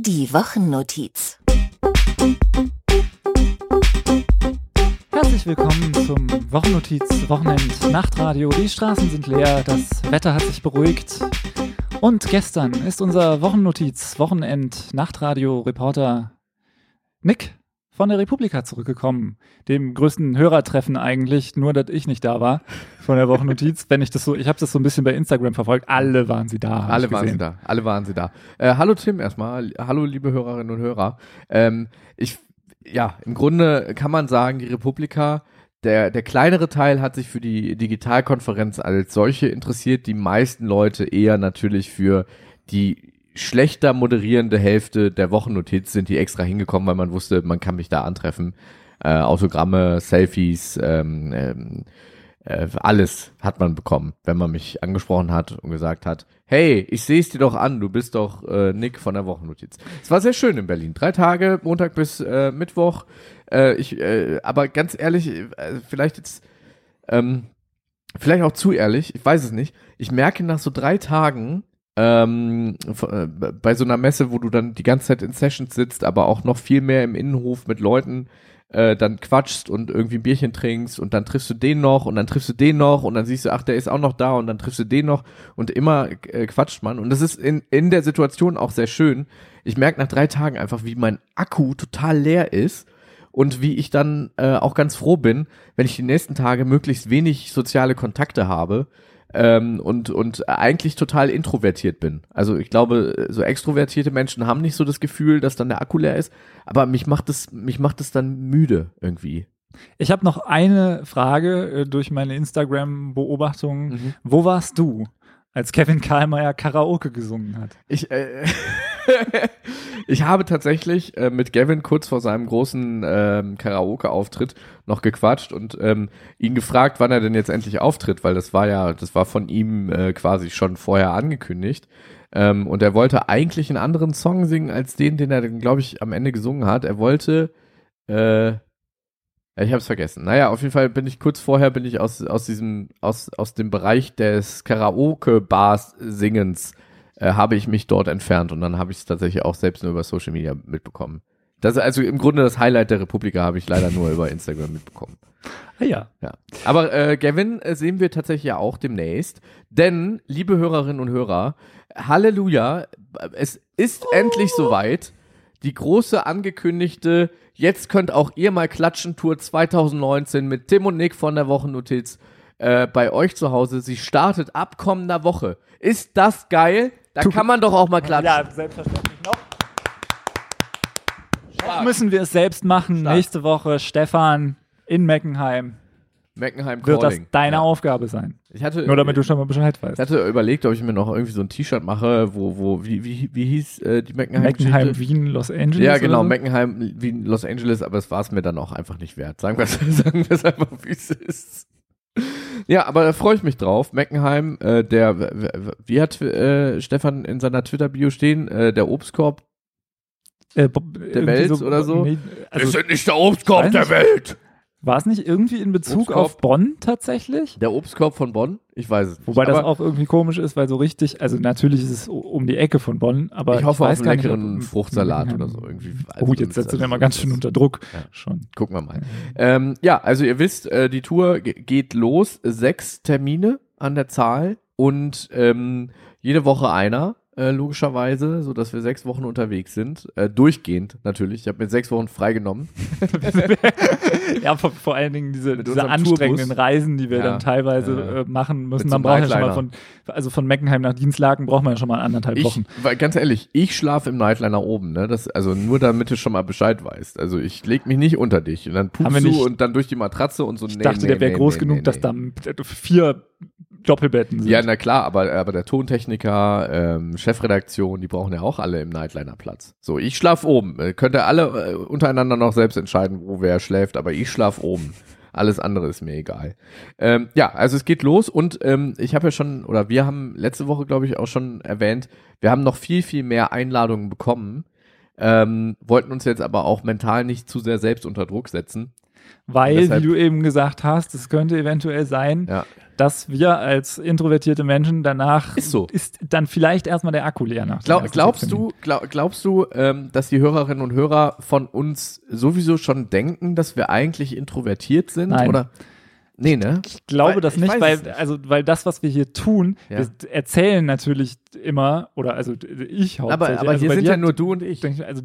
Die Wochennotiz. Herzlich willkommen zum Wochennotiz-Wochenend-Nachtradio. Die Straßen sind leer, das Wetter hat sich beruhigt. Und gestern ist unser Wochennotiz-Wochenend-Nachtradio-Reporter Nick von der Republika zurückgekommen. Dem größten Hörertreffen eigentlich, nur dass ich nicht da war von der Wochennotiz. Ich habe das so ein bisschen bei Instagram verfolgt. Alle waren sie da. Alle waren sie da. Hallo Tim erstmal. Hallo liebe Hörerinnen und Hörer. Im Grunde kann man sagen, die Republika, der kleinere Teil hat sich für die Digitalkonferenz als solche interessiert. Die meisten Leute eher natürlich für die schlechter moderierende Hälfte der Wochennotiz sind die extra hingekommen, weil man wusste, man kann mich da antreffen. Autogramme, Selfies, alles hat man bekommen, wenn man mich angesprochen hat und gesagt hat, hey, ich sehe es dir doch an, du bist doch Nick von der Wochennotiz. Es war sehr schön in Berlin. 3 Tage, Montag bis Mittwoch. Aber ganz ehrlich, vielleicht auch zu ehrlich, ich weiß es nicht. Ich merke nach so 3 Tagen, bei so einer Messe, wo du dann die ganze Zeit in Sessions sitzt, aber auch noch viel mehr im Innenhof mit Leuten dann quatschst und irgendwie ein Bierchen trinkst und dann triffst du den noch und dann triffst du den noch und dann siehst du, ach, der ist auch noch da und dann triffst du den noch und immer quatscht man und das ist in der Situation auch sehr schön. Ich merke nach 3 Tagen einfach, wie mein Akku total leer ist und wie ich dann auch ganz froh bin, wenn ich die nächsten Tage möglichst wenig soziale Kontakte habe, und eigentlich total introvertiert bin. Also ich glaube, so extrovertierte Menschen haben nicht so das Gefühl, dass dann der Akku leer ist, aber mich macht es dann müde irgendwie. Ich habe noch eine Frage durch meine Instagram-Beobachtungen. Mhm. Wo warst du, als Kevin Karlmeier Karaoke gesungen hat? Ich habe tatsächlich mit Gavin kurz vor seinem großen Karaoke-Auftritt noch gequatscht und ihn gefragt, wann er denn jetzt endlich auftritt, weil das war von ihm quasi schon vorher angekündigt. Und er wollte eigentlich einen anderen Song singen als den er, glaube ich, am Ende gesungen hat. Er wollte, ich habe es vergessen. Naja, auf jeden Fall bin ich aus dem Bereich des Karaoke-Bars-Singens habe ich mich dort entfernt und dann habe ich es tatsächlich auch selbst nur über Social Media mitbekommen. Das ist also im Grunde das Highlight der Republika habe ich leider nur über Instagram mitbekommen. Ja. Aber Gavin sehen wir tatsächlich ja auch demnächst, denn, liebe Hörerinnen und Hörer, Halleluja, es ist endlich soweit, die große angekündigte Jetzt könnt auch ihr mal klatschen Tour 2019 mit Tim und Nick von der Wochennotiz bei euch zu Hause. Sie startet ab kommender Woche. Ist das geil? Da kann man doch auch mal klatschen. Ja, selbstverständlich noch. Stark. Müssen wir es selbst machen. Stark. Nächste Woche, Stefan in Meckenheim. Meckenheim wird Calling. Das deine Aufgabe sein. Nur damit du schon mal Bescheid weißt. Ich hatte überlegt, ob ich mir noch irgendwie so ein T-Shirt mache, wie hieß die Meckenheim? Meckenheim, Wien, Los Angeles? Ja, genau, so? Meckenheim, Wien, Los Angeles, aber es war es mir dann auch einfach nicht wert. Sagen wir es einfach, wie es ist. Ja, aber da freue ich mich drauf. Meckenheim, wie hat Stefan in seiner Twitter-Bio stehen? Der Obstkorb der Welt so, oder so? Nee, wir sind nicht der Obstkorb der Welt! War es nicht irgendwie in Bezug Obstkorb? auf Bonn tatsächlich? Der Obstkorb von Bonn? Ich weiß es nicht. Wobei das auch irgendwie komisch ist, weil so richtig, also natürlich ist es um die Ecke von Bonn, aber ich hoffe weiß auf einen leckeren Fruchtsalat oder so irgendwie. Also jetzt setzt du den mal ganz schön unter Druck. Ja. Schon. Gucken wir mal. Also ihr wisst, die Tour geht los. 6 Termine an der Zahl und jede Woche einer. Logischerweise, so dass wir 6 Wochen unterwegs sind. Durchgehend natürlich. Ich habe mir 6 Wochen freigenommen. Ja, vor allen Dingen diese anstrengenden Tourbus. Reisen, die wir dann teilweise machen müssen. Man braucht ja schon mal von Meckenheim nach Dienstlaken braucht man ja schon mal 1,5 Wochen. Weil ganz ehrlich, ich schlafe im Nightliner oben, ne? Also nur damit du schon mal Bescheid weißt. Also ich leg mich nicht unter dich und dann pupst du und dann durch die Matratze und so. Ich dachte, der wäre groß genug, dass da 4 Doppelbetten sind. Ja, na klar, aber der Tontechniker, Chefredaktion, die brauchen ja auch alle im Nightliner Platz. So, ich schlaf oben. Könnt ihr alle untereinander noch selbst entscheiden, wo wer schläft, aber ich schlaf oben. Alles andere ist mir egal. Also es geht los und ich habe ja schon, oder wir haben letzte Woche, glaube ich, auch schon erwähnt, wir haben noch viel, viel mehr Einladungen bekommen, wollten uns jetzt aber auch mental nicht zu sehr selbst unter Druck setzen. Weil, deshalb, wie du eben gesagt hast, es könnte eventuell sein, dass wir als introvertierte Menschen danach ist dann vielleicht erstmal der Akku leer nach. Glaubst du, dass die Hörerinnen und Hörer von uns sowieso schon denken, dass wir eigentlich introvertiert sind? Nein. Oder? Nee, ne? Ich glaube das nicht, weil das, was wir hier tun, wir erzählen natürlich immer, oder also ich hauptsächlich. Aber hier sind ja nur du und ich.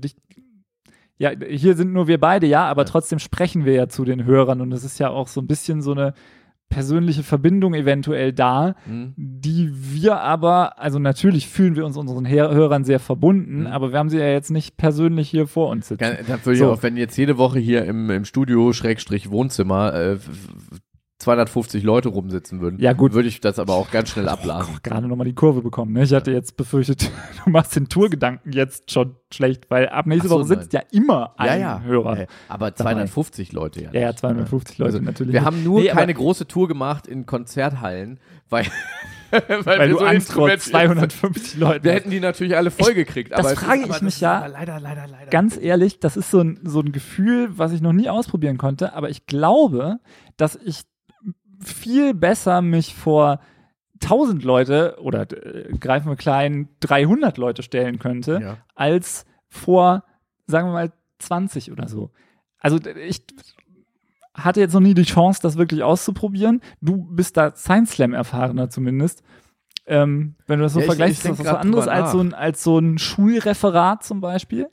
Hier sind nur wir beide, aber trotzdem sprechen wir ja zu den Hörern und es ist ja auch so ein bisschen so eine persönliche Verbindung eventuell da, die wir aber, also natürlich fühlen wir uns unseren Hörern sehr verbunden, aber wir haben sie ja jetzt nicht persönlich hier vor uns sitzen. Dann würde ich auch, wenn jetzt jede Woche hier im Studio Wohnzimmer 250 Leute rumsitzen würden, würde ich das aber auch ganz schnell abladen. Gerade nochmal die Kurve bekommen. Ne? Ich hatte jetzt befürchtet, du machst den Tourgedanken jetzt schon schlecht, weil ab nächste Woche sitzt ja immer ein Hörer. Aber 250 Leute ja. Ja, 250 Leute also, natürlich. Wir haben nur keine große Tour gemacht in Konzerthallen, weil du so Angst vor 250 Leuten. Wir hätten die natürlich alle voll gekriegt. Das frage ich mich ja. Leider. Ganz ehrlich, das ist so ein Gefühl, was ich noch nie ausprobieren konnte, aber ich glaube, dass ich viel besser mich vor 1000 Leute oder greifen wir klein 300 Leute stellen könnte, als vor, sagen wir mal, 20 oder so. Also ich hatte jetzt noch nie die Chance, das wirklich auszuprobieren. Du bist da Science Slam erfahrener zumindest. Wenn du das so vergleichst, ist das was anderes als so ein Schulreferat zum Beispiel?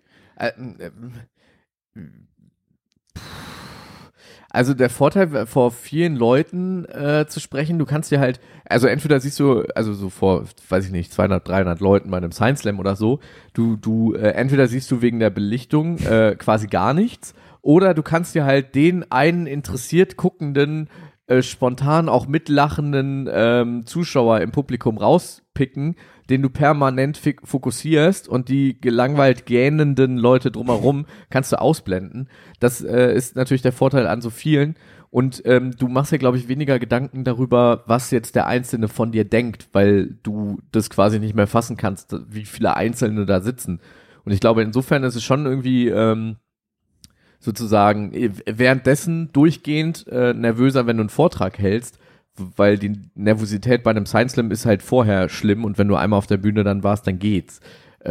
Also der Vorteil, vor vielen Leuten zu sprechen, du kannst dir halt, also entweder siehst du, also so vor, weiß ich nicht, 200, 300 Leuten bei einem Science Slam oder so, du entweder siehst du wegen der Belichtung quasi gar nichts, oder du kannst dir halt den einen interessiert guckenden, spontan auch mitlachenden Zuschauer im Publikum rauspicken, den du permanent fokussierst, und die gelangweilt gähnenden Leute drumherum kannst du ausblenden. Das ist natürlich der Vorteil an so vielen. Und du machst ja, glaube ich, weniger Gedanken darüber, was jetzt der Einzelne von dir denkt, weil du das quasi nicht mehr fassen kannst, wie viele Einzelne da sitzen. Und ich glaube, insofern ist es schon irgendwie sozusagen währenddessen durchgehend nervöser, wenn du einen Vortrag hältst, weil die Nervosität bei einem Science Slam ist halt vorher schlimm, und wenn du einmal auf der Bühne dann warst, dann geht's.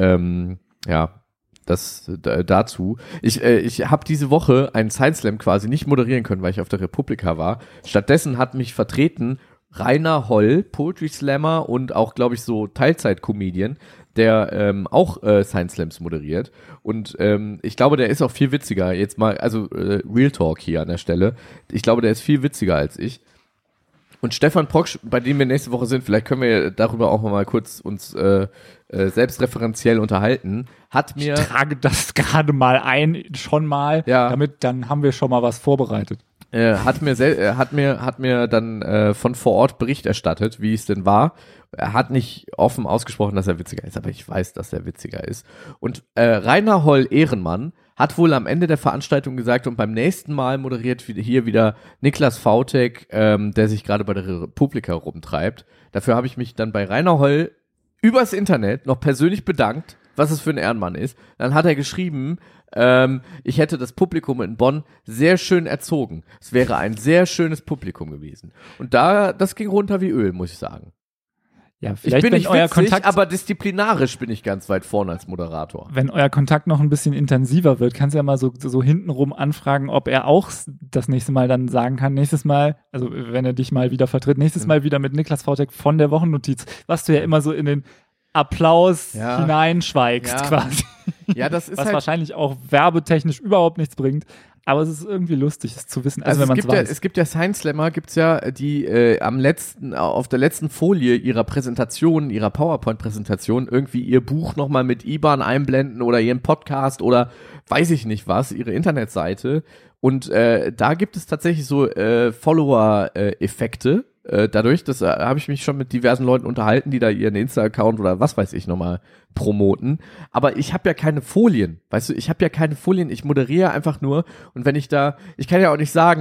Das dazu. Ich habe diese Woche einen Science Slam quasi nicht moderieren können, weil ich auf der Republika war. Stattdessen hat mich vertreten Rainer Holl, Poetry Slammer und auch, glaube ich, so Teilzeit-Comedian, der auch Science Slams moderiert. Und ich glaube, der ist auch viel witziger. Jetzt mal, also Real Talk hier an der Stelle. Ich glaube, der ist viel witziger als ich. Und Stefan Proksch, bei dem wir nächste Woche sind, vielleicht können wir darüber auch mal kurz uns selbstreferenziell unterhalten, hat mir... Ich trage das gerade mal ein, schon mal, damit dann haben wir schon mal was vorbereitet. Hat mir dann von vor Ort Bericht erstattet, wie es denn war. Er hat nicht offen ausgesprochen, dass er witziger ist, aber ich weiß, dass er witziger ist. Und Rainer Holl Ehrenmann hat wohl am Ende der Veranstaltung gesagt, und beim nächsten Mal moderiert hier wieder Niklas Vautek, der sich gerade bei der Republika rumtreibt. Dafür habe ich mich dann bei Rainer Holl übers Internet noch persönlich bedankt, was es für ein Ehrenmann ist. Dann hat er geschrieben, ich hätte das Publikum in Bonn sehr schön erzogen. Es wäre ein sehr schönes Publikum gewesen. Und das ging runter wie Öl, muss ich sagen. Ja, vielleicht ich bin nicht witzig, aber disziplinarisch bin ich ganz weit vorne als Moderator. Wenn euer Kontakt noch ein bisschen intensiver wird, kannst du ja mal so hintenrum anfragen, ob er auch das nächste Mal dann sagen kann, nächstes Mal, also wenn er dich mal wieder vertritt, nächstes Mal wieder mit Niklas Vautek von der Wochennotiz, was du ja immer so in den Applaus hineinschweigst quasi. Ja, das ist was halt wahrscheinlich auch werbetechnisch überhaupt nichts bringt. Aber es ist irgendwie lustig, es zu wissen, also wenn man es weiß. Es gibt ja Science Slammer, gibt's ja, die auf der letzten Folie ihrer Präsentation, ihrer PowerPoint-Präsentation irgendwie ihr Buch nochmal mit IBAN einblenden oder ihren Podcast oder weiß ich nicht was, ihre Internetseite. Und da gibt es tatsächlich so Follower-Effekte. Dadurch, das habe ich mich schon mit diversen Leuten unterhalten, die da ihren Insta-Account oder was weiß ich nochmal promoten. Aber ich habe ja keine Folien, weißt du, ich moderiere einfach nur. Und wenn ich kann ja auch nicht sagen,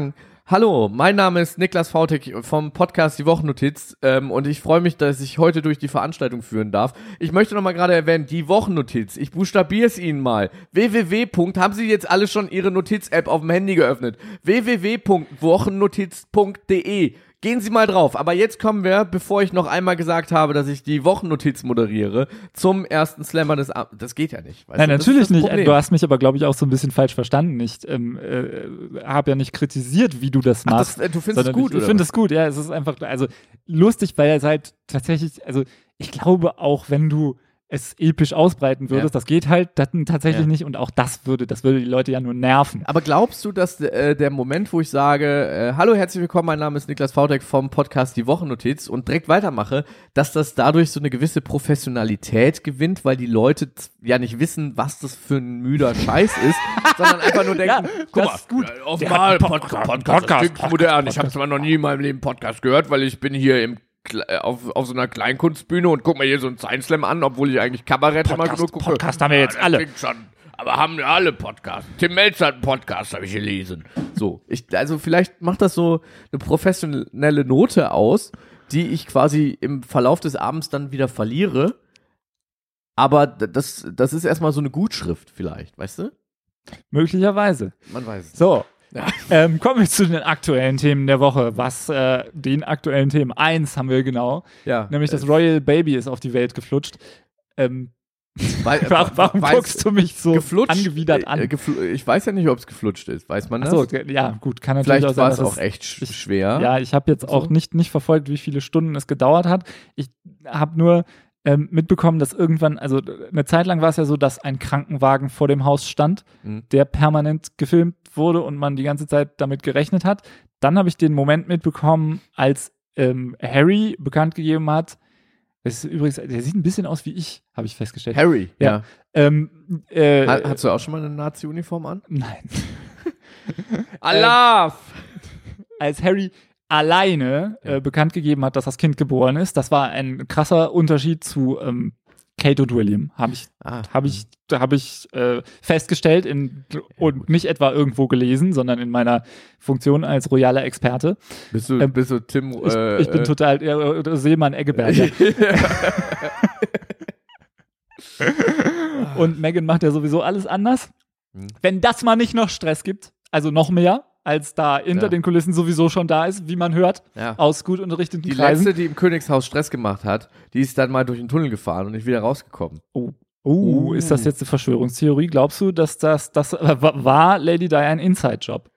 Hallo, mein Name ist Niklas Vautek vom Podcast Die Wochennotiz und ich freue mich, dass ich heute durch die Veranstaltung führen darf. Ich möchte noch mal gerade erwähnen, die Wochennotiz, ich buchstabiere es Ihnen mal. Haben Sie jetzt alle schon Ihre Notiz-App auf dem Handy geöffnet? www.wochennotiz.de. Gehen Sie mal drauf. Aber jetzt kommen wir, bevor ich noch einmal gesagt habe, dass ich die Wochennotiz moderiere, zum ersten Slammer des Abends. Das geht ja nicht. Nein, natürlich nicht. Du hast mich aber, glaube ich, auch so ein bisschen falsch verstanden. Ich habe ja nicht kritisiert, wie du das machst. Du findest es gut, Ich finde es gut, ja. Es ist einfach, also lustig, weil es halt tatsächlich, also ich glaube auch, wenn du es episch ausbreiten würdest, das geht halt tatsächlich nicht und auch das würde die Leute ja nur nerven. Aber glaubst du, dass der Moment, wo ich sage, hallo, herzlich willkommen, mein Name ist Niklas Vautek vom Podcast Die Wochennotiz und direkt weitermache, dass das dadurch so eine gewisse Professionalität gewinnt, weil die Leute ja nicht wissen, was das für ein müder Scheiß ist, sondern einfach nur denken, guck mal, gut. offenbar Podcast, das klingt modern. Ich habe zwar noch nie in meinem Leben Podcast gehört, weil ich bin hier auf so einer Kleinkunstbühne und guck mir hier so einen Science Slam an, obwohl ich eigentlich Kabarett immer genug gucke. Podcast haben wir jetzt alle. Aber haben wir alle Podcasts. Tim Melzer hat einen Podcast, habe ich gelesen. So, also vielleicht macht das so eine professionelle Note aus, die ich quasi im Verlauf des Abends dann wieder verliere. Aber das ist erstmal so eine Gutschrift vielleicht, weißt du? Möglicherweise. Man weiß es. So. Ja. Kommen wir zu den aktuellen Themen der Woche. Den aktuellen Themen 1 haben wir genau. Ja, nämlich das Royal Baby ist auf die Welt geflutscht. Warum guckst du mich so angewidert an? Ich weiß ja nicht, ob es geflutscht ist. Weiß man das? Achso, ja, gut, kann natürlich Vielleicht auch sein. Vielleicht war es auch echt schwer. Ja, ich habe jetzt auch nicht verfolgt, wie viele Stunden es gedauert hat. Ich habe nur mitbekommen, dass irgendwann, also eine Zeit lang war es ja so, dass ein Krankenwagen vor dem Haus stand, der permanent gefilmt wurde und man die ganze Zeit damit gerechnet hat. Dann habe ich den Moment mitbekommen, als Harry bekannt gegeben hat, das ist übrigens, der sieht ein bisschen aus wie ich, habe ich festgestellt. Harry, ja. Hast du auch schon mal eine Nazi-Uniform an? Nein. Allah! Als Harry alleine bekannt gegeben hat, dass das Kind geboren ist. Das war ein krasser Unterschied zu Kate und William, habe ich festgestellt und nicht etwa irgendwo gelesen, sondern in meiner Funktion als royaler Experte. Bist du Tim? Ich bin total Seemann Eggeberger. Und Meghan macht ja sowieso alles anders. Wenn das mal nicht noch Stress gibt, also noch mehr, als da hinter den Kulissen sowieso schon da ist, wie man hört, aus gut unterrichteten Kreisen. Die letzte, die im Königshaus Stress gemacht hat, die ist dann mal durch den Tunnel gefahren und nicht wieder rausgekommen. Ist das jetzt eine Verschwörungstheorie? Glaubst du, dass das war Lady Di ein Inside-Job?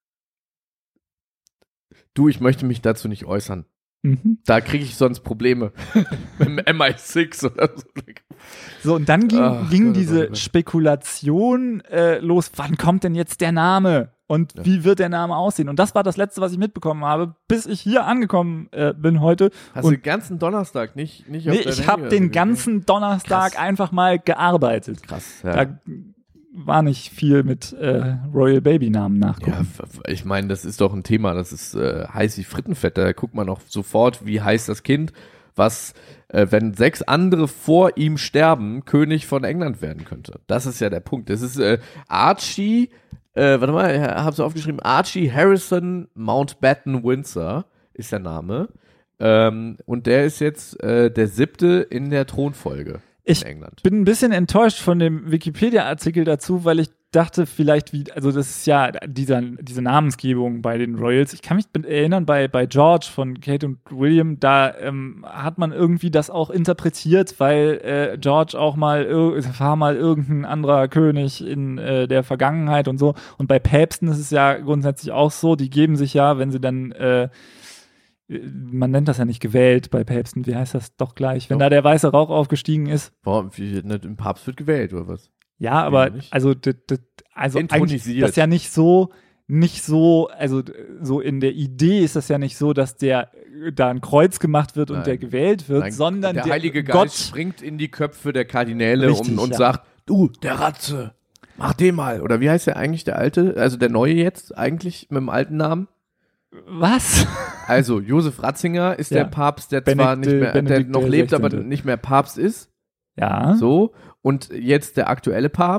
Du, ich möchte mich dazu nicht äußern. Da kriege ich sonst Probleme mit dem MI6 oder so. So, und dann ging diese Spekulation los, wann kommt denn jetzt der Name? Und wie wird der Name aussehen? Und das war das Letzte, was ich mitbekommen habe, bis ich hier angekommen bin heute. Hast du den ganzen Donnerstag nicht auf dein Handy? Ich habe den ganzen Donnerstag einfach mal gearbeitet. Krass, ja. Da war nicht viel mit Royal Baby Namen nachgucken. Ja, ich meine, das ist doch ein Thema, das ist heiß wie Frittenfett. Da guckt man auch sofort, wie heißt das Kind, was, wenn 6 andere vor ihm sterben, König von England werden könnte. Das ist ja der Punkt. Das ist Archie, warte mal, ich hab's aufgeschrieben, Archie Harrison Mountbatten Windsor ist der Name. Und der ist jetzt der 7. in der Thronfolge. Ich bin ein bisschen enttäuscht von dem Wikipedia-Artikel dazu, weil ich dachte vielleicht, also das ist ja diese Namensgebung bei den Royals. Ich kann mich erinnern, bei George von Kate und William, da hat man irgendwie das auch interpretiert, weil George auch war mal irgendein anderer König in der Vergangenheit und so. Und bei Päpsten ist es ja grundsätzlich auch so, die geben sich ja, wenn sie dann man nennt das ja nicht gewählt bei Päpsten, wie heißt das doch gleich, wenn da der weiße Rauch aufgestiegen ist. Warum? Ein Papst wird gewählt, oder was? Ja, aber also eigentlich das ja nicht so, also so in der Idee ist das ja nicht so, dass der da ein Kreuz gemacht wird und der gewählt wird, sondern der Heilige Geist springt in die Köpfe der Kardinäle und sagt, du, der Ratze, mach den mal. Oder wie heißt der eigentlich, der alte, also der neue jetzt eigentlich mit dem alten Namen? Was? Also, Josef Ratzinger ist der Papst, der zwar nicht mehr, der noch lebt, aber nicht mehr Papst ist. Ja. So. Und jetzt der aktuelle Papst,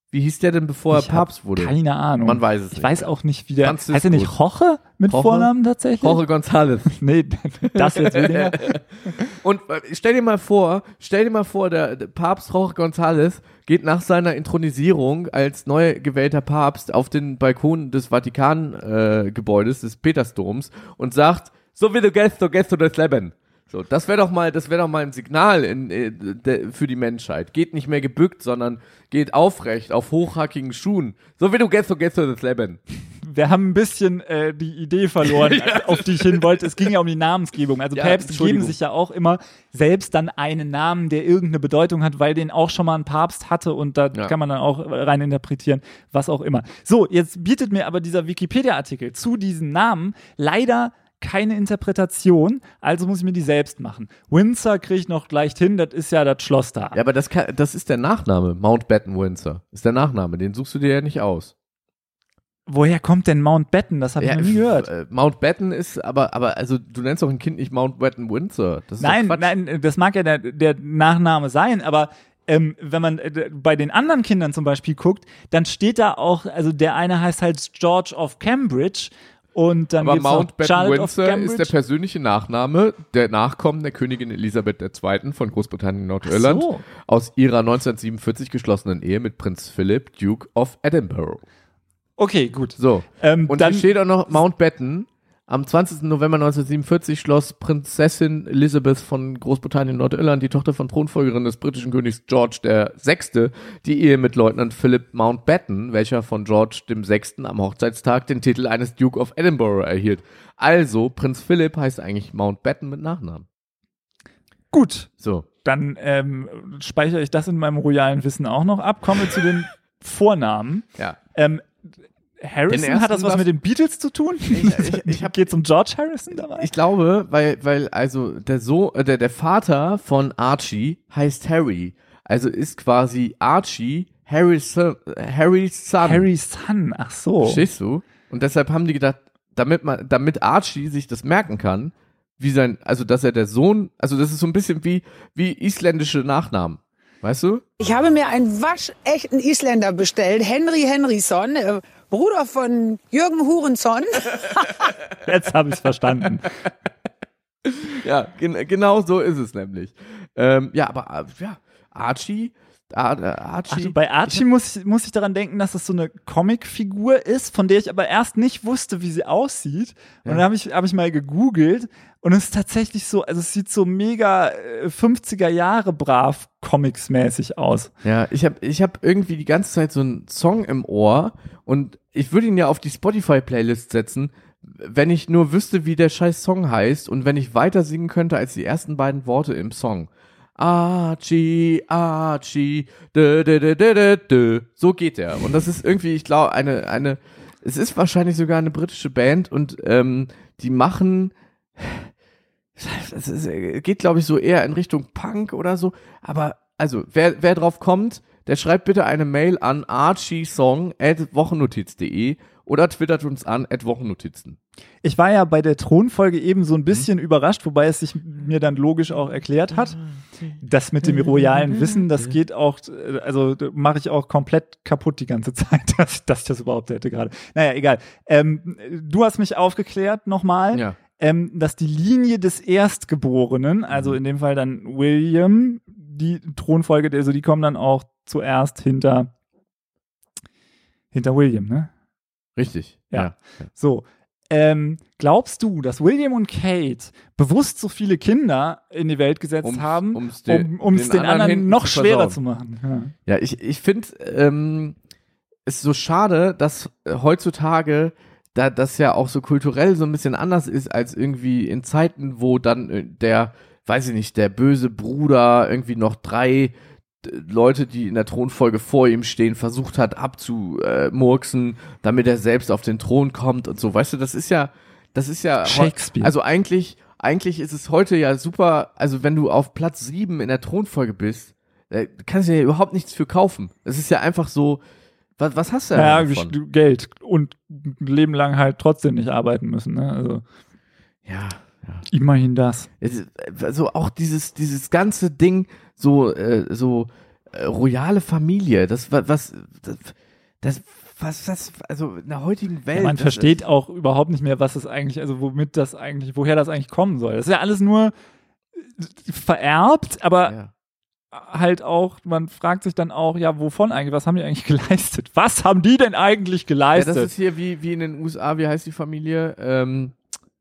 Wie hieß der denn, bevor er Papst wurde? Keine Ahnung. Man weiß es nicht. Ich weiß auch nicht, wie der. Franziskus. Heißt er nicht Jorge mit Jorge? Vornamen tatsächlich? Jorge González. Nee, das jetzt weniger. Und stell dir mal vor, der Papst Jorge González geht nach seiner Inthronisierung als neu gewählter Papst auf den Balkon des Vatikan-Gebäudes, des Petersdoms und sagt, so wie du gehst, so gehst du durchs Leben. So, das wäre doch mal ein Signal für die Menschheit. Geht nicht mehr gebückt, sondern geht aufrecht, auf hochhackigen Schuhen. So wie du gehst, so gehst du durchs Leben. Wir haben ein bisschen die Idee verloren, auf die ich hin wollte. Es ging ja um die Namensgebung. Also Päpste geben sich ja auch immer selbst dann einen Namen, der irgendeine Bedeutung hat, weil den auch schon mal ein Papst hatte und da kann man dann auch rein interpretieren, was auch immer. So, jetzt bietet mir aber dieser Wikipedia-Artikel zu diesem Namen leider keine Interpretation, also muss ich mir die selbst machen. Windsor kriege ich noch leicht hin, das ist ja das Schloss da. Ja, aber das ist der Nachname, Mountbatten Windsor. Ist der Nachname, den suchst du dir ja nicht aus. Woher kommt denn Mountbatten? Das habe ich noch nie gehört. Mountbatten ist, aber also du nennst doch ein Kind nicht Mountbatten Windsor. Das ist nein, das mag ja der Nachname sein, aber wenn man bei den anderen Kindern zum Beispiel guckt, dann steht da auch, also der eine heißt halt George of Cambridge. Und dann aber Mountbatten Windsor ist der persönliche Nachname der Nachkommen der Königin Elisabeth II. Von Großbritannien und Nordirland aus ihrer 1947 geschlossenen Ehe mit Prinz Philip, Duke of Edinburgh. Okay, gut. So. Und dann steht auch noch Mountbatten. Am 20. November 1947 schloss Prinzessin Elizabeth von Großbritannien und Nordirland, die Tochter von Thronfolgerin des britischen Königs George VI., die Ehe mit Leutnant Philip Mountbatten, welcher von George VI. Am Hochzeitstag den Titel eines Duke of Edinburgh erhielt. Also, Prinz Philip heißt eigentlich Mountbatten mit Nachnamen. Gut. So. Dann speichere ich das in meinem royalen Wissen auch noch ab. Kommen wir zu den Vornamen. Ja. Harrison, hat das was mit den Beatles zu tun? Geht's um George Harrison dabei? Ich glaube, weil also der Vater von Archie heißt Harry. Also ist quasi Archie Harrys Son. Harrys Son, ach so. Verstehst du? Und deshalb haben die gedacht, damit Archie sich das merken kann, dass er der Sohn, also das ist so ein bisschen wie isländische Nachnamen. Weißt du? Ich habe mir einen waschechten Isländer bestellt, Henry Henryson, Bruder von Jürgen Hurenson. Jetzt habe ich es verstanden. Ja, genau so ist es nämlich. Archie. Also bei Archie muss ich daran denken, dass das so eine Comicfigur ist, von der ich aber erst nicht wusste, wie sie aussieht. Und dann hab ich mal gegoogelt und es ist tatsächlich so, also es sieht so mega 50er Jahre brav comicsmäßig aus. Ja, ich hab irgendwie die ganze Zeit so einen Song im Ohr und ich würde ihn ja auf die Spotify-Playlist setzen, wenn ich nur wüsste, wie der scheiß Song heißt und wenn ich weiter singen könnte als die ersten beiden Worte im Song. Archie, Archie, so geht er. Und das ist irgendwie, ich glaube, es ist wahrscheinlich sogar eine britische Band und die machen, geht glaube ich so eher in Richtung Punk oder so, aber also, wer drauf kommt, der schreibt bitte eine Mail an archiesong@wochennotiz.de oder twittert uns an @Wochennotizen. Ich war ja bei der Thronfolge eben so ein bisschen überrascht, wobei es sich mir dann logisch auch erklärt hat. Das mit dem royalen Wissen, das geht auch, also mache ich auch komplett kaputt die ganze Zeit, dass ich das überhaupt hätte gerade. Naja, egal. Du hast mich aufgeklärt nochmal, dass die Linie des Erstgeborenen, also in dem Fall dann William, die Thronfolge, also die kommen dann auch zuerst hinter William, ne? Richtig, ja. So, glaubst du, dass William und Kate bewusst so viele Kinder in die Welt gesetzt haben, um es den anderen noch schwerer zu machen? Ja, ich finde es so schade, dass heutzutage da das ja auch so kulturell so ein bisschen anders ist als irgendwie in Zeiten, wo dann der böse Bruder irgendwie noch 3 Leute, die in der Thronfolge vor ihm stehen, versucht hat abzumurksen, damit er selbst auf den Thron kommt und so. Weißt du, das ist ja Shakespeare. Also eigentlich ist es heute ja super, also wenn du auf Platz 7 in der Thronfolge bist, kannst du ja überhaupt nichts für kaufen. Es ist ja einfach so, was hast du ja davon? Geld und ein Leben lang halt trotzdem nicht arbeiten müssen, ne? Also ja. Immerhin das. Also auch dieses ganze Ding, royale Familie, also in der heutigen Welt. Ja, man versteht auch überhaupt nicht mehr, was es eigentlich, also woher das eigentlich kommen soll. Das ist ja alles nur vererbt, aber halt auch, man fragt sich dann auch, ja, wovon eigentlich, was haben die eigentlich geleistet? Was haben die denn eigentlich geleistet? Ja, das ist hier wie in den USA, wie heißt die Familie?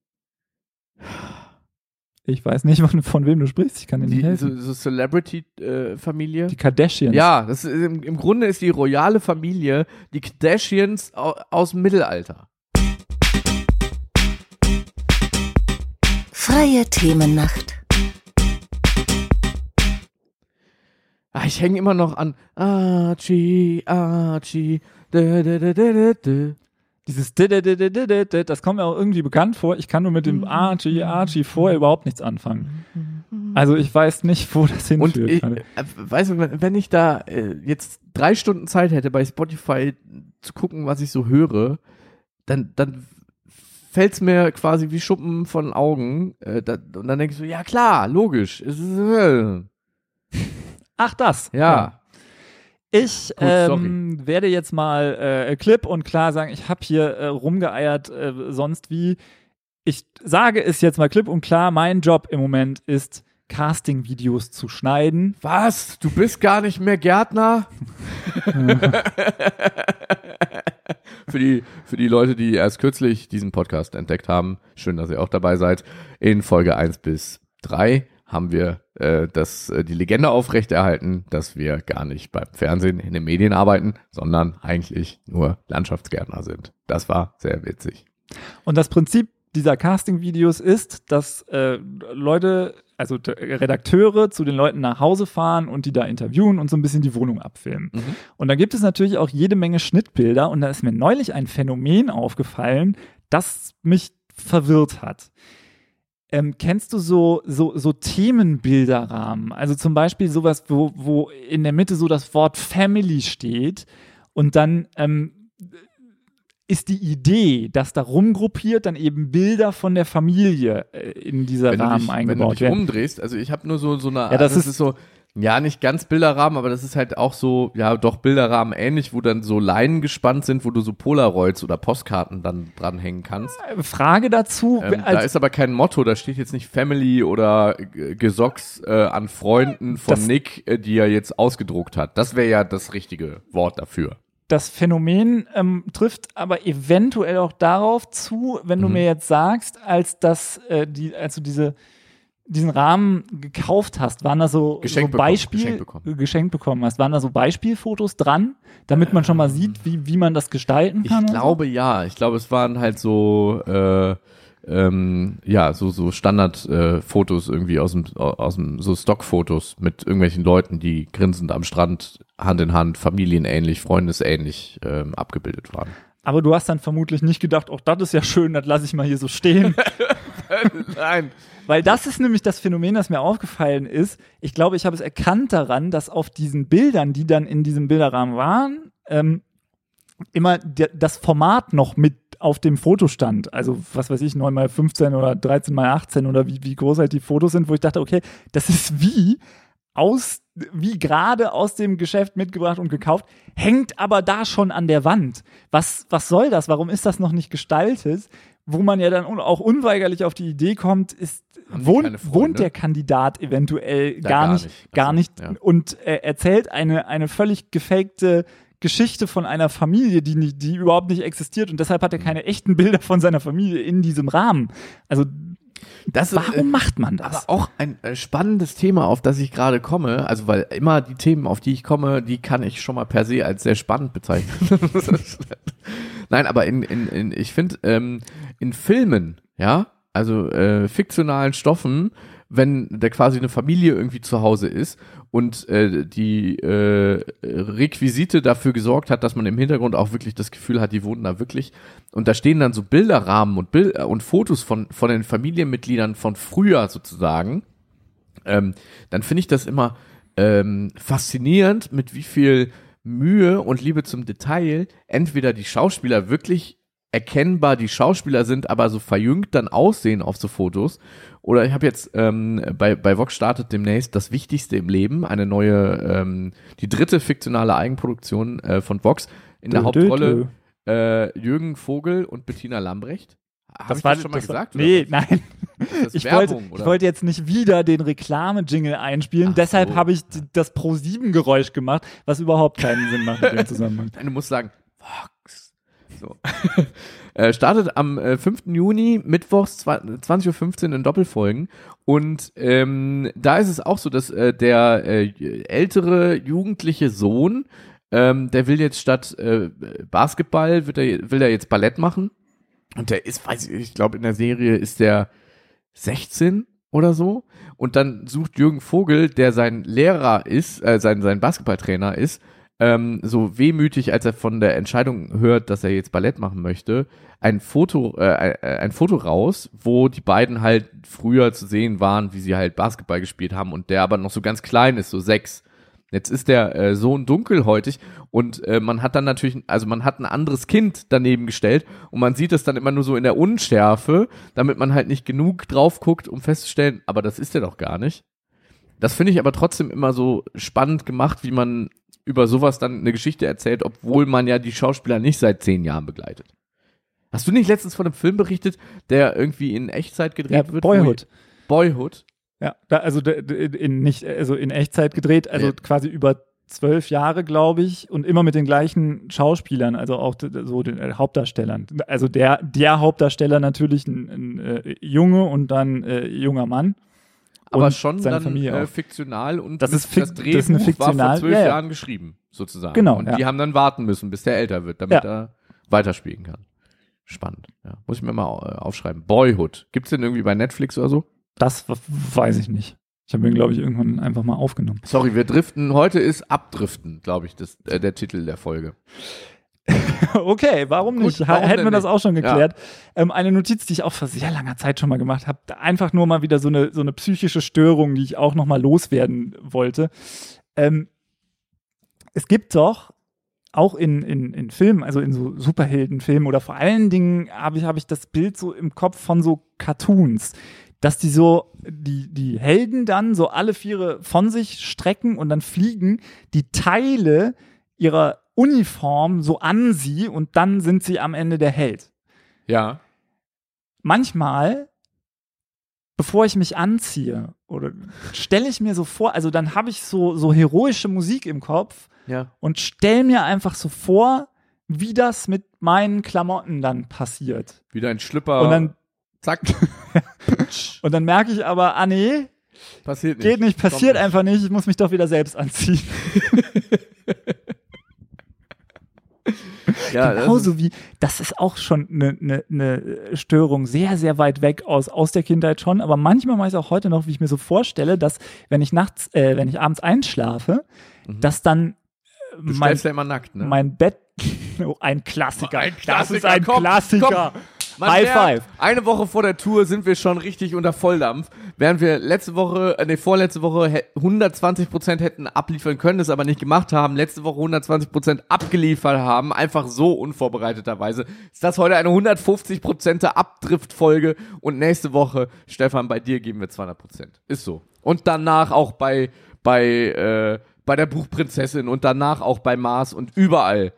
Ich weiß nicht, von wem du sprichst, ich kann dir nicht helfen. So Celebrity-Familie. Die Kardashians. Ja, das ist, im Grunde ist die royale Familie die Kardashians aus dem Mittelalter. Freie Themennacht. Ich hänge immer noch an Archie. Dieses das kommt mir auch irgendwie bekannt vor. Ich kann nur mit dem Archie vorher überhaupt nichts anfangen. Also ich weiß nicht, wo das hinführt. Und weißt du, wenn ich da jetzt 3 Stunden Zeit hätte, bei Spotify zu gucken, was ich so höre, dann fällt es mir quasi wie Schuppen von den Augen. Und dann denke ich so, ja klar, logisch. Ach, das. Ja. Ich werde jetzt mal klipp und klar sagen, ich habe hier rumgeeiert, sonst wie. Ich sage es jetzt mal klipp und klar, mein Job im Moment ist, Casting-Videos zu schneiden. Was? Du bist gar nicht mehr Gärtner? Für die Leute, die erst kürzlich diesen Podcast entdeckt haben, schön, dass ihr auch dabei seid. In Folge 1 bis 3 haben wir die Legende aufrechterhalten, dass wir gar nicht beim Fernsehen in den Medien arbeiten, sondern eigentlich nur Landschaftsgärtner sind. Das war sehr witzig. Und das Prinzip dieser Casting-Videos ist, dass Leute, also Redakteure zu den Leuten nach Hause fahren und die da interviewen und so ein bisschen die Wohnung abfilmen. Mhm. Und da gibt es natürlich auch jede Menge Schnittbilder und da ist mir neulich ein Phänomen aufgefallen, das mich verwirrt hat. Kennst du so Themenbilderrahmen? Also zum Beispiel sowas, wo in der Mitte so das Wort Family steht und dann ist die Idee, dass da rumgruppiert dann eben Bilder von der Familie in dieser Rahmen eingebaut werden. Wenn du dich umdrehst, also ich habe nur so eine, ja, das ist so, ja, nicht ganz Bilderrahmen, aber das ist halt auch so, ja, doch Bilderrahmen ähnlich, wo dann so Leinen gespannt sind, wo du so Polaroids oder Postkarten dann dranhängen kannst. Frage dazu. Da ist aber kein Motto, da steht jetzt nicht Family oder Gesocks an Freunden von Nick, die er jetzt ausgedruckt hat. Das wäre ja das richtige Wort dafür. Das Phänomen trifft aber eventuell auch darauf zu, wenn du mir jetzt sagst, als du diesen Rahmen gekauft hast, waren da geschenkt bekommen hast, waren da so Beispielfotos dran, damit man schon mal sieht, wie man das gestalten kann? Ich glaube, ja. Ich glaube, es waren halt so so Standardfotos irgendwie aus dem so Stockfotos mit irgendwelchen Leuten, die grinsend am Strand Hand in Hand, familienähnlich, freundesähnlich abgebildet waren. Aber du hast dann vermutlich nicht gedacht, oh, das ist ja schön, das lasse ich mal hier so stehen. Nein. Weil das ist nämlich das Phänomen, das mir aufgefallen ist. Ich glaube, ich habe es erkannt daran, dass auf diesen Bildern, die dann in diesem Bilderrahmen waren, immer das Format noch mit auf dem Foto stand. Also, was weiß ich, 9x15 oder 13x18 oder wie groß halt die Fotos sind, wo ich dachte, okay, das ist wie gerade aus dem Geschäft mitgebracht und gekauft, hängt aber da schon an der Wand. Was soll das? Warum ist das noch nicht gestaltet? Wo man ja dann auch unweigerlich auf die Idee kommt, wohnt der Kandidat eventuell gar nicht ja. Und erzählt eine völlig gefakte Geschichte von einer Familie, die überhaupt nicht existiert und deshalb hat er keine echten Bilder von seiner Familie in diesem Rahmen. Also warum macht man das? Aber auch ein spannendes Thema, auf das ich gerade komme, also weil immer die Themen, auf die ich komme, die kann ich schon mal per se als sehr spannend bezeichnen. Nein, aber ich finde, in Filmen, ja, also fiktionalen Stoffen, wenn da quasi eine Familie irgendwie zu Hause ist und die Requisite dafür gesorgt hat, dass man im Hintergrund auch wirklich das Gefühl hat, die wohnen da wirklich. Und da stehen dann so Bilderrahmen und Fotos von den Familienmitgliedern von früher sozusagen. Dann finde ich das immer faszinierend, mit wie viel Mühe und Liebe zum Detail entweder die Schauspieler wirklich erkennbar die Schauspieler sind, aber so verjüngt dann aussehen auf so Fotos. Oder ich habe jetzt bei Vox startet demnächst Das Wichtigste im Leben, eine neue, die 3. fiktionale Eigenproduktion von Vox. In der Hauptrolle Jürgen Vogel und Bettina Lambrecht. Habe ich das schon mal gesagt? Nee, oder? nein. Ist das Ich Werbung, wollte jetzt nicht wieder den Reklame-Jingle einspielen, deshalb habe ich das Pro7-Geräusch gemacht, was überhaupt keinen Sinn macht in dem Zusammenhang. Nein, du musst sagen, Vox. So. Startet am 5. Juni, mittwochs 20:15 Uhr in Doppelfolgen. Und da ist es auch so, dass der ältere jugendliche Sohn, der will jetzt statt Basketball, will er jetzt Ballett machen. Und der ist, ich glaube, in der Serie ist der 16 oder so. Und dann sucht Jürgen Vogel, der sein Lehrer ist, sein Basketballtrainer ist, so wehmütig, als er von der Entscheidung hört, dass er jetzt Ballett machen möchte, ein Foto raus, wo die beiden halt früher zu sehen waren, wie sie halt Basketball gespielt haben und der aber noch so ganz klein ist, so 6. Jetzt ist der Sohn dunkelhäutig und man hat dann natürlich, also man hat ein anderes Kind daneben gestellt und man sieht es dann immer nur so in der Unschärfe, damit man halt nicht genug drauf guckt, um festzustellen, aber das ist der doch gar nicht. Das finde ich aber trotzdem immer so spannend gemacht, wie man über sowas dann eine Geschichte erzählt, obwohl man ja die Schauspieler nicht seit 10 Jahren begleitet. Hast du nicht letztens von einem Film berichtet, der irgendwie in Echtzeit gedreht wird? Boyhood. Ja, in Echtzeit gedreht, also quasi über 12 Jahre, glaube ich, und immer mit den gleichen Schauspielern, also auch so den Hauptdarstellern. Also der Hauptdarsteller natürlich ein Junge und dann junger Mann. Aber schon seine dann Familie fiktional und das Drehbuch war vor 12 Jahren geschrieben, sozusagen. Genau. Und die haben dann warten müssen, bis der älter wird, damit er weiterspielen kann. Spannend, ja. Muss ich mir mal aufschreiben. Boyhood. Gibt's den irgendwie bei Netflix oder so? Das weiß ich nicht. Ich habe ihn, glaube ich, irgendwann einfach mal aufgenommen. Sorry, wir driften. Heute ist Abdriften, glaube ich, der Titel der Folge. Okay, warum nicht? Gut, warum hätten wir das nicht? auch schon geklärt. Ja. Eine Notiz, die ich auch vor sehr langer Zeit schon mal gemacht habe. Einfach nur mal wieder so eine psychische Störung, die ich auch noch mal loswerden wollte. Es gibt doch auch in Filmen, also in so Superheldenfilmen oder vor allen Dingen habe ich das Bild so im Kopf von so Cartoons, dass die so, die Helden dann so alle 4 von sich strecken und dann fliegen die Teile ihrer Uniform so an sie und dann sind sie am Ende der Held. Ja. Manchmal, bevor ich mich anziehe, oder stelle ich mir so vor, also dann habe ich so heroische Musik im Kopf und stelle mir einfach so vor, wie das mit meinen Klamotten dann passiert. Wie dein Schlüpper. Und dann zack. Und dann merke ich aber, nee, passiert nicht. Geht nicht, passiert einfach nicht, ich muss mich doch wieder selbst anziehen. Ja, genauso wie, das ist auch schon eine Störung sehr, sehr weit weg aus der Kindheit schon, aber manchmal mache ich es auch heute noch, wie ich mir so vorstelle, dass wenn ich abends einschlafe, dass dann du stellst ja immer nackt, ne? mein Bett, ein Klassiker. Das ist ein komm, Klassiker. Komm. High five. Eine Woche vor der Tour sind wir schon richtig unter Volldampf, während wir vorletzte Woche 120% hätten abliefern können, es aber nicht gemacht haben, letzte Woche 120% abgeliefert haben, einfach so unvorbereiteterweise. Ist das heute eine 150% Abdrift-Folge und nächste Woche, Stefan, bei dir geben wir 200%. Ist so. Und danach auch bei der Buchprinzessin und danach auch bei Mars und überall.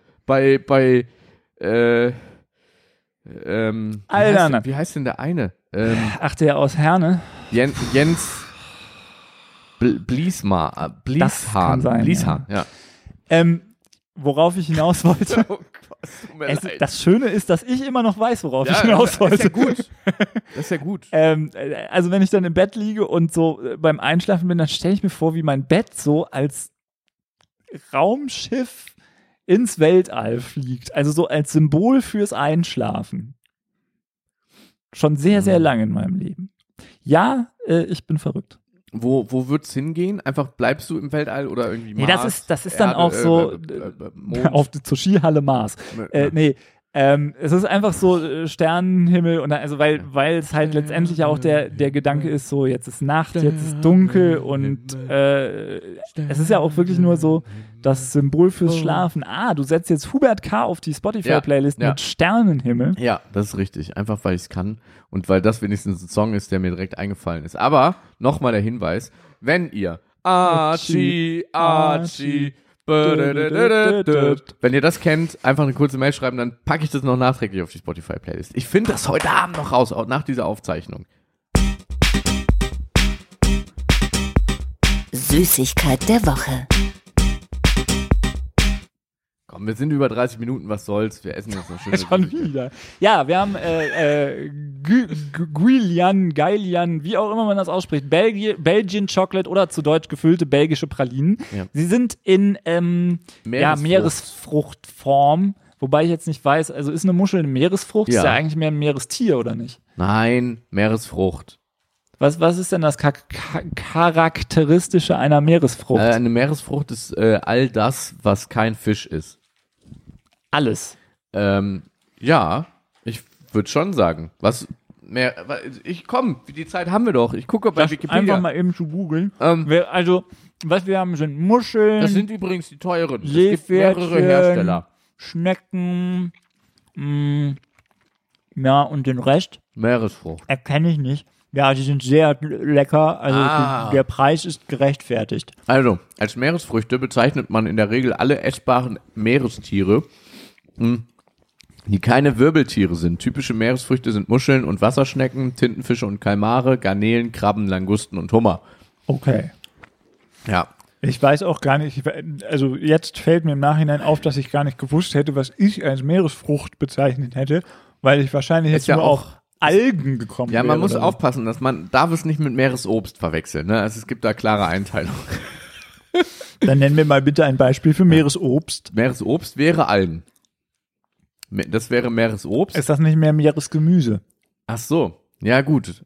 Wie heißt denn der eine? Ach, der aus Herne? Jens Blieshahn. Blieshahn, ja. Worauf ich hinaus wollte. Oh Gott, das Schöne ist, dass ich immer noch weiß, worauf ich hinaus wollte. Das ist ja gut. Also wenn ich dann im Bett liege und so beim Einschlafen bin, dann stelle ich mir vor, wie mein Bett so als Raumschiff ins Weltall fliegt. Also so als Symbol fürs Einschlafen. Schon sehr, sehr lange in meinem Leben. Ja, ich bin verrückt. Wo wird's hingehen? Einfach bleibst du im Weltall oder irgendwie Mars? Nee, das ist dann auch so Mond. zur Skihalle Mars. Nee, Es ist einfach so Sternenhimmel und also weil es halt letztendlich ja auch der Gedanke ist, so jetzt ist Nacht, jetzt ist dunkel und es ist ja auch wirklich nur so das Symbol fürs Schlafen. Du setzt jetzt Hubert K. auf die Spotify-Playlist mit Sternenhimmel. Ja, das ist richtig. Einfach, weil ich es kann und weil das wenigstens ein Song ist, der mir direkt eingefallen ist. Aber nochmal der Hinweis, wenn ihr Archie wenn ihr das kennt, einfach eine kurze Mail schreiben, dann packe ich das noch nachträglich auf die Spotify-Playlist. Ich finde das heute Abend noch raus, auch nach dieser Aufzeichnung. Süßigkeit der Woche. Komm, wir sind über 30 Minuten, was soll's? Wir essen jetzt noch schön. Schon wieder. Ja, wir haben Guilian, wie auch immer man das ausspricht, Belgian Chocolate oder zu Deutsch gefüllte belgische Pralinen. Ja. Sie sind in Meeresfruchtform, wobei ich jetzt nicht weiß, also ist eine Muschel eine Meeresfrucht? Ja. Ist ja eigentlich mehr ein Meerestier, oder nicht? Nein, Meeresfrucht. Was ist denn das Charakteristische einer Meeresfrucht? Eine Meeresfrucht ist all das, was kein Fisch ist. Alles? Ja, ich würde schon sagen. Die Zeit haben wir doch. Ich gucke bei Wikipedia. Einfach mal eben zu googeln. Also, was wir haben, sind Muscheln. Das sind übrigens die teuren. Es gibt mehrere Hersteller. Schnecken, ja, und den Rest? Meeresfrucht. Erkenne ich nicht. Ja, die sind sehr lecker, also der Preis ist gerechtfertigt. Also, als Meeresfrüchte bezeichnet man in der Regel alle essbaren Meerestiere, die keine Wirbeltiere sind. Typische Meeresfrüchte sind Muscheln und Wasserschnecken, Tintenfische und Kalmare, Garnelen, Krabben, Langusten und Hummer. Okay. Ja. Ich weiß auch gar nicht, also jetzt fällt mir im Nachhinein auf, dass ich gar nicht gewusst hätte, was ich als Meeresfrucht bezeichnet hätte, weil ich wahrscheinlich jetzt nur auch Algen gekommen wäre. Ja, man muss aufpassen, dass man darf es nicht mit Meeresobst verwechseln. Ne? Also es gibt da klare Einteilungen. Dann nennen wir mal bitte ein Beispiel für Meeresobst. Meeresobst wäre Algen. Das wäre Meeresobst. Ist das nicht mehr Meeresgemüse? Ach so, ja gut.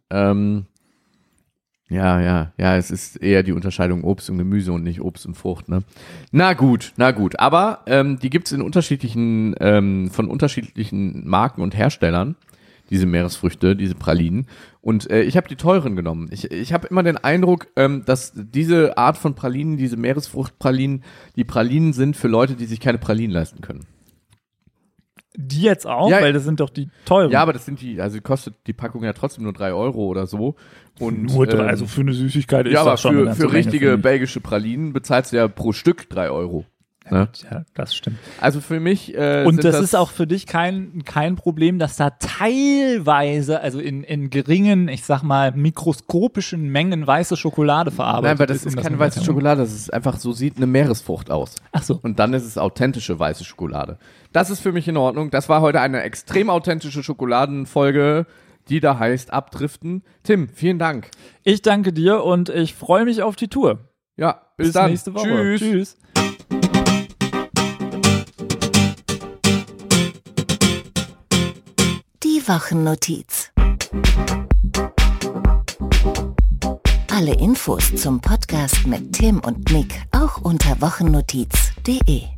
Ja, es ist eher die Unterscheidung Obst und Gemüse und nicht Obst und Frucht, ne? Na gut. Aber die gibt's in unterschiedlichen, von unterschiedlichen Marken und Herstellern, diese Meeresfrüchte, diese Pralinen. Und ich habe die teuren genommen. Ich habe immer den Eindruck, dass diese Art von Pralinen, diese Meeresfruchtpralinen, die Pralinen sind für Leute, die sich keine Pralinen leisten können. Die jetzt auch? Ja, weil das sind doch die teuren. Ja, aber das sind die kostet die Packung ja trotzdem nur 3 Euro oder so. Und, nur 3, also für eine Süßigkeit ist ja, das schon eine ganze für Menge, richtige belgische Pralinen bezahlst du ja pro Stück 3 Euro. Ne? Ja, das stimmt. Also für mich und das ist auch für dich kein Problem, dass da teilweise, also in geringen, ich sag mal, mikroskopischen Mengen weiße Schokolade verarbeitet ist. Nein, aber das ist keine weiße Schokolade, das ist einfach, so sieht eine Meeresfrucht aus. Ach so. Und dann ist es authentische weiße Schokolade. Das ist für mich in Ordnung. Das war heute eine extrem authentische Schokoladenfolge, die da heißt Abdriften. Tim, vielen Dank. Ich danke dir und ich freue mich auf die Tour. Ja, bis dann. Nächste Woche. Tschüss. Die Wochennotiz. Alle Infos zum Podcast mit Tim und Nick auch unter wochennotiz.de.